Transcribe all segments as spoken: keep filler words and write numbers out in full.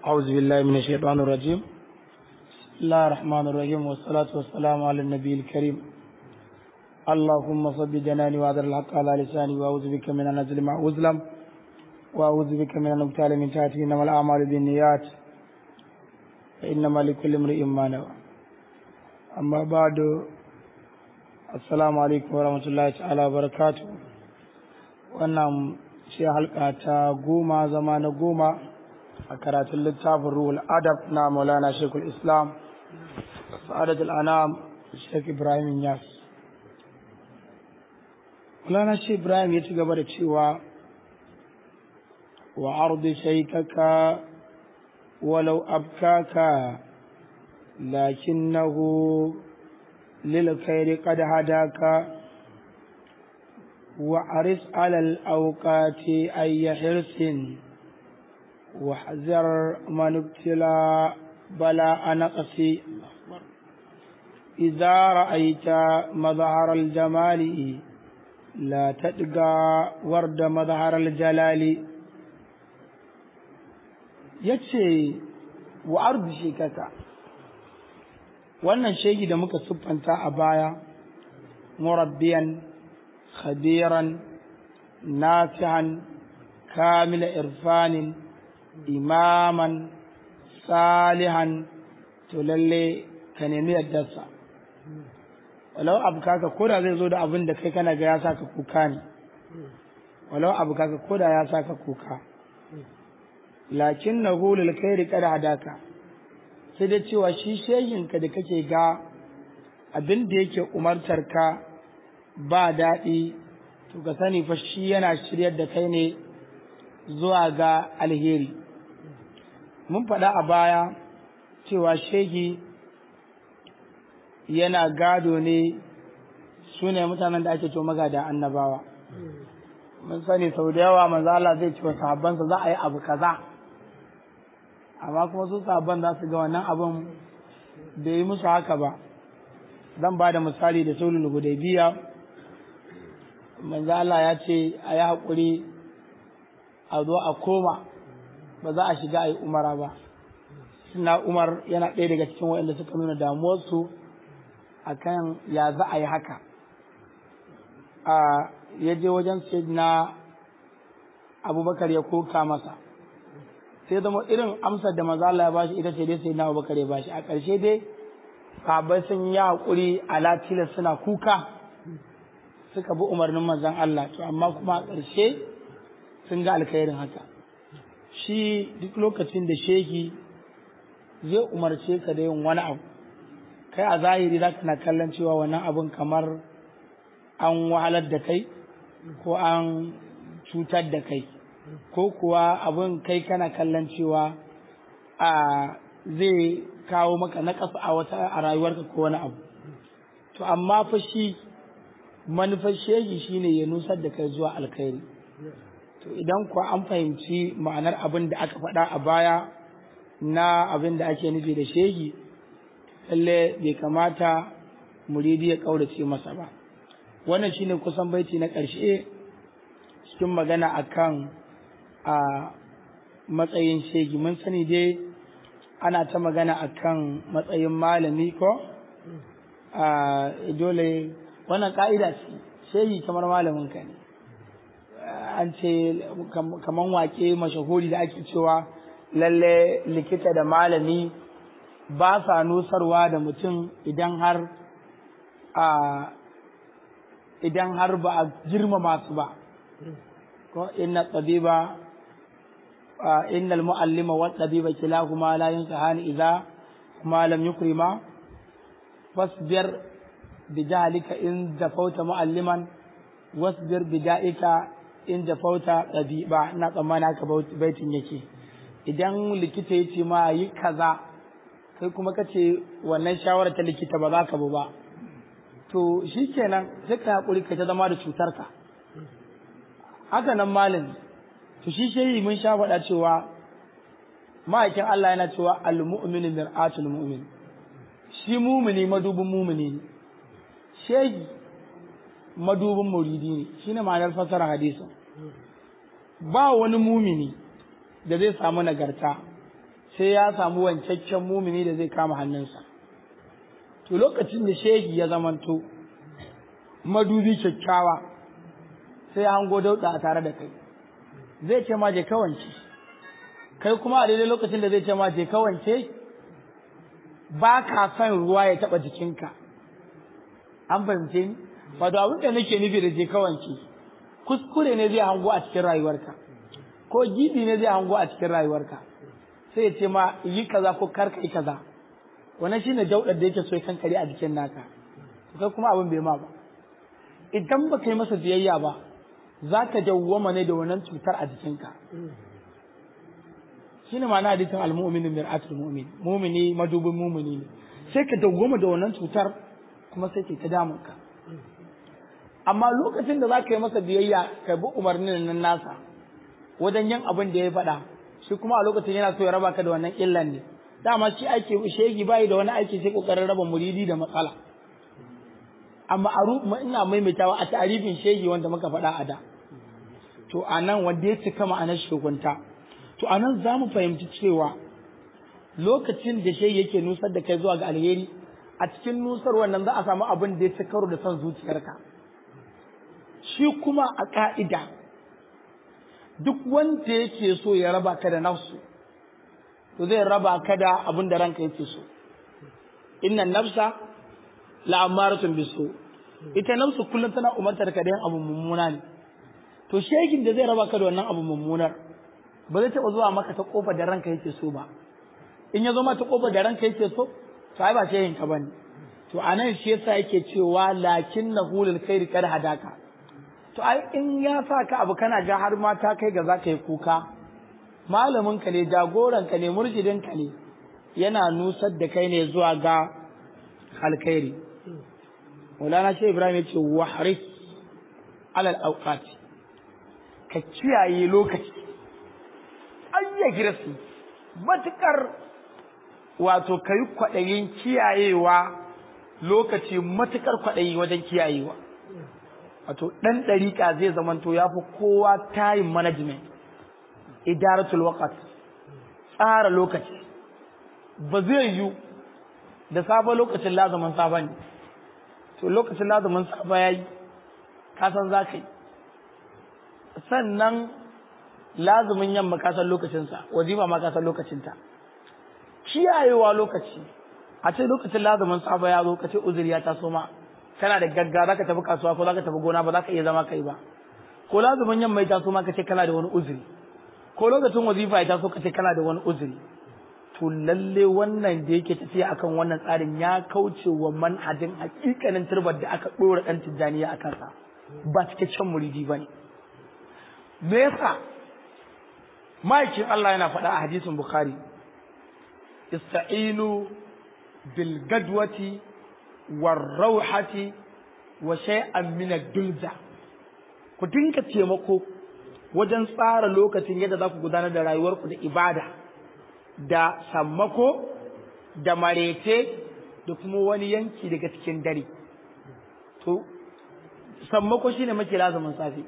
أعوذ بالله من الشيطان الرجيم. بسم الله الرحمن الرحيم، والصلاة والسلام على النبي الكريم. اللهم صب جناني وأذر الحق على لساني، وأعوذ بك من أن أظلم أو أظلم، وأعوذ بك من أن أغتال من تحتي. إنما الأعمال بالنيات، فإنما لكل امرئ ما نوى. أما بعد، السلام عليكم ورحمة الله تعالى وبركاته. wannan ce halka ta goma zama na goma a karatun littafin ruhul adab na maulana shekul islam sa'adat al'anam shek ibrahim yas. maulana shek ibrahim ya ci gaba da cewa wa ardi shaykaka walau abkaka lakinnahu lil khairi qad hadaka وحرص على الأوقات أي حرص واحذر من ابتلى بلاء نقص. إذا رأيت مظهر الجمال لا تتقى ورد مظهر الجلال. yace wa ardi shekaka, wannan shegi da muka siffanta a baya, murabbiyan خبيرا نافعا كامل إرفان إماما صالحا تللي كنمي الدسا. ولو أبكاك كودا زي زود أبن دكي كان جياساك كوكاني، ولو أبكاك كودا ياساك كوكا، لكنه للخير قد هداك. sai da cewa shi shehinka da kake ga abin da yake umartarka ba daɗi, to ka sani fa shi yana shiryar da kai ne zuwa ga alheri. Mun faɗa a baya cewa shehi yana gado ne, su ne mutanen da ake cewa magada annabawa. Mun sani sau da yawa manzo Allah zai ce wa sahabbansa za a yi abu kaza, amma kuma su sahabban za su ga wannan abin bai yi musu haka ba. Zan ba da misali da sulhul hudaybiya. manzo Allah ya ce a yi haƙuri a zo a koma, ba za a shiga a yi umara ba. Suna Umar yana ɗaya daga cikin waɗanda suka nuna damuwarsu a kan ya za a yi haka. A ya je wajen na Abubakar ya koka masa, sai zama irin amsar da manzo Allah ya bashi ita ce dai sai na Abubakar ya bashi. A ƙarshe dai sahabbai sun yi haƙuri a latilas suna kuka, suka bi umarnin manzon Allah, to amma kuma a ƙarshe sun ga alkhairin haka. Shi duk lokacin da shehi zai umarce ka da yin wani abu, kai a zahiri za ka na kallon cewa wannan abun kamar an wahalar da kai ko an cutar da kai, ko kuwa abun kai kana kallon cewa a zai kawo maka naƙasa a wata a rayuwarka ko wani abu. To amma fa shi manufar shehi shine ya nusar da kai zuwa alkhairi. To idan kuwa an fahimci ma'anar abin da aka faɗa a baya na abin da ake nufi da shehi, lalle bai kamata muridi ya ƙaurace masa ba. Wannan shine kusan baiti na ƙarshe cikin magana akan a matsayin shehi. Mun sani dai ana ta magana akan matsayin malami ko a dole wannan ka'ida ce, shehi kamar malamin ka ne. An ce kamar wake mashahuri da ake cewa lalle likita da malami ba sa nusarwa da mutum idan har a idan har ba a girmama su ba. Ko inna tabiba inna al-muallima wa tabiba kilahuma la yansahani idza ma lam yukrima fasbir bijahalika in jafauta mu'alliman wasbir bijaika in jafauta tabiba. Ina tsammani haka baitin yake. Idan likita ya ce ma yi kaza, kai kuma ka ce wannan shawara ta likita ba za ka bu ba, to shi kenan sai ka haƙuri ka ta zama da cutarka. Haka nan malin, to shi shehi mun sha faɗa cewa ma'aikin Allah yana cewa al-mu'minu mir'atul mu'min, shi mumini madubin mumini ne, shehi madubin muridi ne. Shine ma'anar fasara hadisin. Ba wani mumini da zai samu nagarta sai ya samu wancaccen mumini da zai kama hannunsa. To lokacin da shehi ya zamanto madubi kyakkyawa sai ya hango dauda a tare da kai, zai ce ma je kawance, kai kuma a daidai lokacin da zai ce ma je kawance ba ka son ruwa ya taba jikinka. An fahimce ni? Wato abin da nake nufi da je kawance, kuskure ne zai hango a cikin rayuwarka, ko gibi ne zai hango a cikin rayuwarka, sai ya ce ma yi kaza ko kar ka yi kaza. Wannan shine daudar da yake so ya kankare a jikin naka, kai kuma abin bai ma ba. Idan ba kai masa biyayya ba, za ka dawwama ne da wannan cutar a jikinka. Shine ma'ana hadisin al-mu'minu mir'atul mu'min, mu'mini madubin mu'mini ne. Sai ka dawwama da wannan cutar kuma sai ke ta damunka. Amma lokacin da za ka yi masa biyayya ka bi umarnin nan nasa wajen yin abin da ya faɗa, shi kuma a lokacin yana so ya raba ka da wannan illan ne. Dama shi aiki shegi bai da wani aiki sai kokarin raba muridi da matsala. Amma a ina maimaitawa a tarifin shegi wanda muka faɗa a da. To anan wanda ya cika ma'anar shegunta, to anan za mu fahimci cewa lokacin da shegi yake nusar da kai zuwa ga alheri, a cikin nusar wannan za a samu abin da ya ci karo da son zuciyarka. Shi kuma a ka'ida duk wanda yake so ya raba ka da nafsu, to zai raba ka da abin da ranka yake so. Inna nafsa la'amaratun bisu, ita nafsu kullum tana umartar ka da yin abu mummuna ne. To shekin da zai raba ka da wannan abu mummunar ba zai taɓa zuwa maka ta kofar da ranka yake so ba. In ya zo ma ta kofar da ranka yake so, to ai ba shehin ka bane. To anan shi yasa yake cewa lakinnahu lil khairi kad hadaka. To ai in ya sa ka abu kana ga har ma ta kai ga zaka yi kuka, malamin ka ne, jagoran ka ne, murjidin ka ne, yana nusar da kai ne zuwa ga alkhairi. Maulana Shehu Ibrahim ya ce wahris alal awqat, ka kiyaye lokaci, ayya girsi matukar, wato kai kwadayin kiyayewa lokaci, matukar kwadayi wajen kiyayewa. Wato dan dariƙa zai zamanto yafi kowa time management, idaratul waqt, tsara lokaci. Ba zai yi da sabon lokacin lazumin safa ne, to lokacin lazumin safa yayi ka san za ka yi, sannan lazumin yamma ka san lokacinsa, wajiba ma ka san lokacinta. Kiyayewa lokaci, a ce lokacin lazumin safa ya zo ka ce uzuri ya taso ma, kana da gaggawa za ka tafi kasuwa ko za ka tafi gona ba za ka iya zama kai ba, ko lazumin yamma ya taso ma ka ce kana da wani uzuri, ko lokacin wazifa ya taso ka ce kana da wani uzuri. To lalle wannan da yake tafiya akan wannan tsarin ya kauce wa manhajin hakikanin turbar da aka dora dan tijjaniya akan sa, ba cikakken muridi bane. Me yasa ma'aikin Allah yana faɗa a hadisin Bukhari, ista'inu bil gadwati war rauhati wa shay'an min ad-dulza, ku dinga taimako wajen tsara lokacin yadda za ku gudanar da rayuwarku da ibada, da sammako, da marece, da kuma wani yanki daga cikin dare. To sammako shine muke lazumin safe,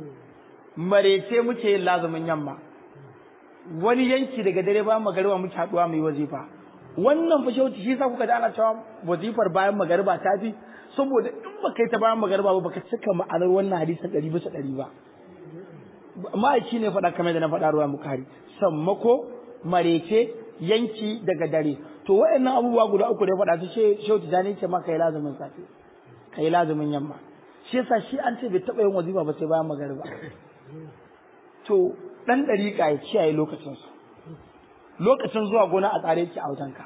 marece muke yin lazumin yamma, wani yanki daga dare bayan magariba muke haduwa mai wazifa. Wannan fa shauti shi yasa kuka da ana cewa wazifar bayan magariba ta fi, saboda in baka yi ta bayan magariba ba baka cika ma'anar wannan hadisin ɗari bisa ɗari ba. Ma'aiki ne faɗa kamar da na faɗa ruwa Bukhari, sammako, marece, yanki daga dare. To waɗannan abubuwa guda uku da ya faɗa su ce shauti jani ce ma kai lazumin safe, kai lazumin yamma. Shi yasa shi an ce bai taɓa yin wazifa ba sai bayan magariba. To dan dariƙa ya kiyaye lokacin su, lokacin zuwa gona a tsare yake a wajenka.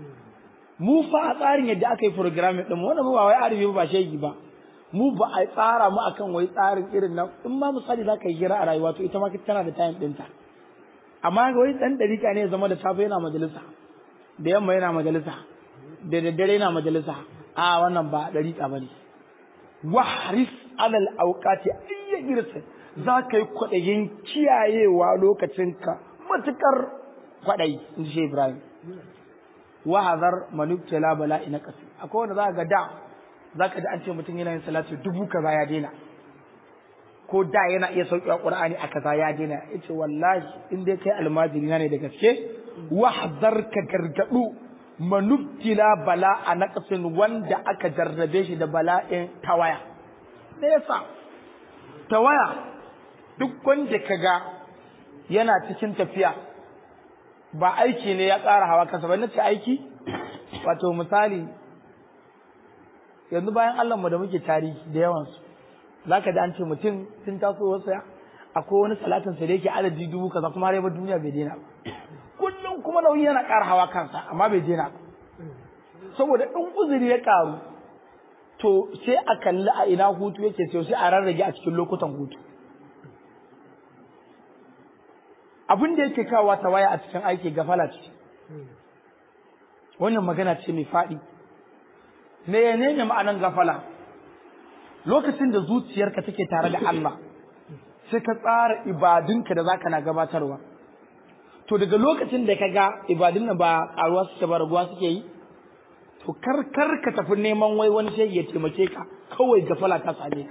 Mu fa a tsarin yadda aka yi programming din mu, wannan ba wai arabi ba shegi ba, mu ba a tsara mu akan wai tsarin irin nan. In ma misali za ka yi hira a rayuwa to ita ma tana da time ɗinta. Amma ga wai dan dariƙa ne ya zama da safe yana majalisa, da yamma yana majalisa, da daddare yana majalisa, a wannan ba dariƙa bane. Wahris alal awqati ayya girsa, za ka yi kwaɗayin kiyayewa lokacinka matuƙar kwaɗayi, in ji Ibrahim. Wahazar manubtala bala'i na ƙasa. Akwai wanda za ka ga da, za ka da an ce mutum yana yin salatu dubu kaza ya daina, ko da yana iya sauƙi a ƙur'ani a kaza ya daina. Ya ce wallahi in dai kai almajiri na ne da gaske, wahzar ka gargadu manubtila bala'a naqsin wanda aka jarrabe shi da bala'in tawaya me yasa tawaya duk wanda kaga yana cikin tafiya ba aiki ne ya ƙara hawa kansa ba nace aiki wato misali yanzu bayan Allah mu da muke tarihi da yawan su zaka da an ce mutum tun taso wasa akwai wani salatin sa da yake adadi dubu kaza kuma har yaba duniya bai daina ba kullum kuma nauyi yana ƙara hawa kansa amma bai daina ba saboda in uzuri ya ƙaru to sai a kalli a ina hutu yake sai a rarrage a cikin lokutan hutu abin da yake kawo tawaya a cikin aiki gafala ce wannan magana ce mai faɗi menene ma'anan gafala lokacin da zuciyarka take tare da Allah sai ka tsara ibadunka da zaka na gabatarwa to daga lokacin da kaga ibadun nan ba karuwa suke ba raguwa suke yi to kar kar ka tafi neman wai wani sai ya taimake ka kawai gafala ta same ka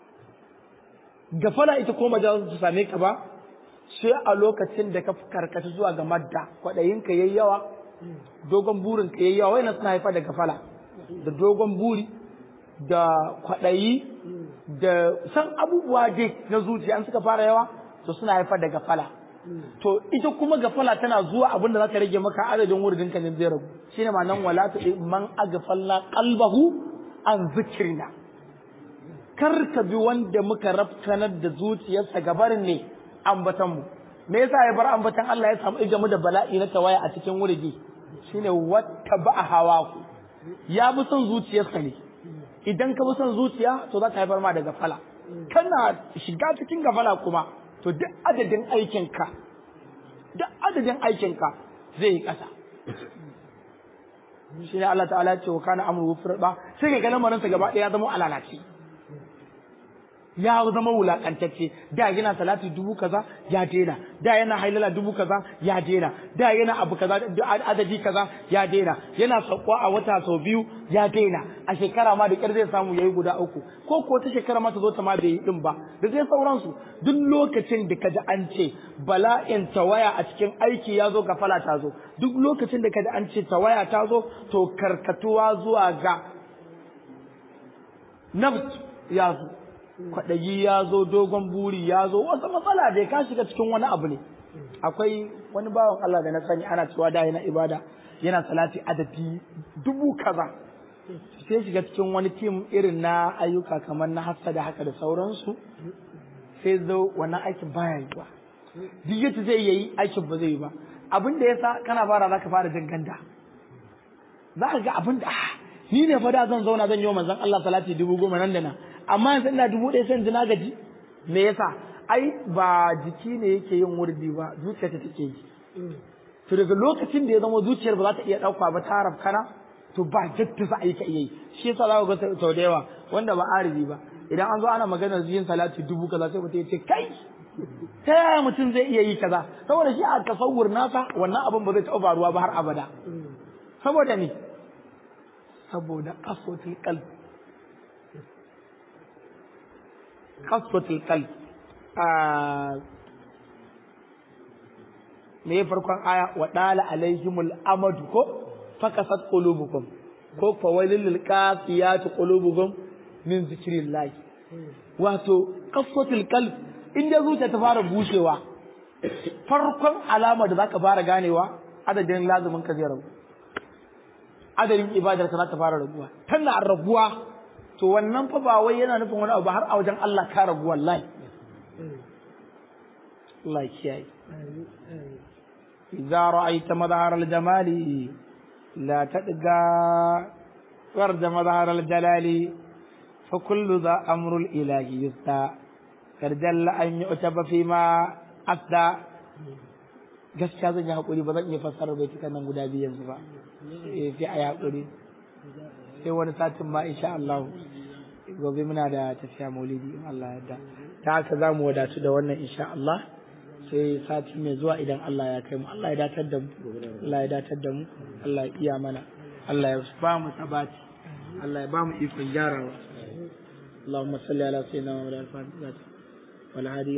gafala ita ko majalis ta same ka ba sai a lokacin da ka karkata zuwa ga madda kwaɗayinka yayi yawa dogon burin ka yayi yawa wannan suna haifar da gafala da dogon buri da kwaɗayi da san abubuwa dai na zuciya an suka fara yawa to suna haifar da gafala to ita kuma gafala tana zuwa abin da za ta rage maka adadin wuridin ka ne zai ragu shine ma'anan wala tu man aghfalna qalbahu an zikrina kar ka bi wanda muka rafkanar da zuciyarsa gabarin ne ambatan mu me yasa ya bar ambatan Allah ya samu ijamu da bala'i na tawaya a cikin wuridi shine wattaba hawaku ya bi son zuciyarsa ne idan ka bi son zuciya to za ka haifar ma da gafala kana shiga cikin gafala kuma to duk adadin aikinka duk adadin aikinka zai yi ƙasa shine Allah ta'ala ya ce wa kana amru firda sai ka ga lamarin sa gaba ɗaya ya zama alalaci ya zama wulakantacce da yana salati dubu kaza ya dena da yana hailala dubu kaza ya dena da yana abu kaza adadi kaza ya dena yana sakwa a wata sau biyu ya dena a shekara ma da kyar zai samu yayi guda uku ko ko ta shekara ma ta zo ta ma bai yi din ba da zai sauransu duk lokacin da kaji an ce bala'in tawaya a cikin aiki ya zo gafala ta zo duk lokacin da kaji an ce tawaya ta zo to karkatuwa zuwa ga nafs ya zo kwaɗayi ya zo dogon buri ya zo wasu matsala da ka shiga cikin wani abu ne akwai wani bawan Allah da na sani ana cewa da yana ibada yana salati adadi dubu kaza sai shiga cikin wani tim irin na ayyuka kamar na hasada haka da sauransu sai zo wannan aikin baya yi ba duk yadda zai yi aikin ba zai yi ba abin da yasa kana fara zaka fara jin ganda za ka ga abin da ni ne fa da zan zauna zan yi wa manzon Allah salati dubu goma nan da nan amma yanzu ina dubu ɗaya sai na gaji me yasa ai ba jiki ne yake yin wurdi ba zuciya ta take yi to daga lokacin da ya zama zuciyar ba za ta iya ɗauka ba ta rafkana to ba jaddu za a yi ka iya yi shi yasa za ku ga sau da yawa wanda ba aribi ba idan an zo ana maganar yin salati dubu kaza sai mutum ya ce kai ta yaya mutum zai iya yi kaza saboda shi a tasawur nasa wannan abin ba zai taɓa faruwa ba har abada saboda ne saboda qaswatul qalb qaswatul qalb a me farkon aya wa dala alaihimul amadu ko fakasat qulubukum ko fawailil lil qasiyat qulubukum min zikrillah wato qaswatul qalb inda zuciya ta fara bushewa farkon alama da zaka fara ganewa adadin lazumin ka zai rabu adadin ibadar ka za ta fara raguwa tana raguwa to wannan fa ba wai yana nufin wani abu har a wajen Allah ka ragu wallahi Allah ya kiyaye idza ra'aita madhar al-jamali la tadga warda madhar al-jalali fa kullu dha amru al-ilahi yusta karjalla an yu'taba fi ma afda gaskiya zan yi hakuri ba zan iya fassara bai tukan nan guda biyu yanzu ba eh sai ayi hakuri sai wani satin ma insha Allah gobe muna da tafiya maulidi in Allah ya yarda ta haka zamu wadatu da wannan insha Allah sai sati mai zuwa idan Allah ya kai mu Allah ya datar da mu Allah ya datar da mu Allah ya iya mana Allah ya ba mu sabati Allah ya ba mu ikon gyarawa Allahumma salli ala sayyidina Muhammad wa ala alihi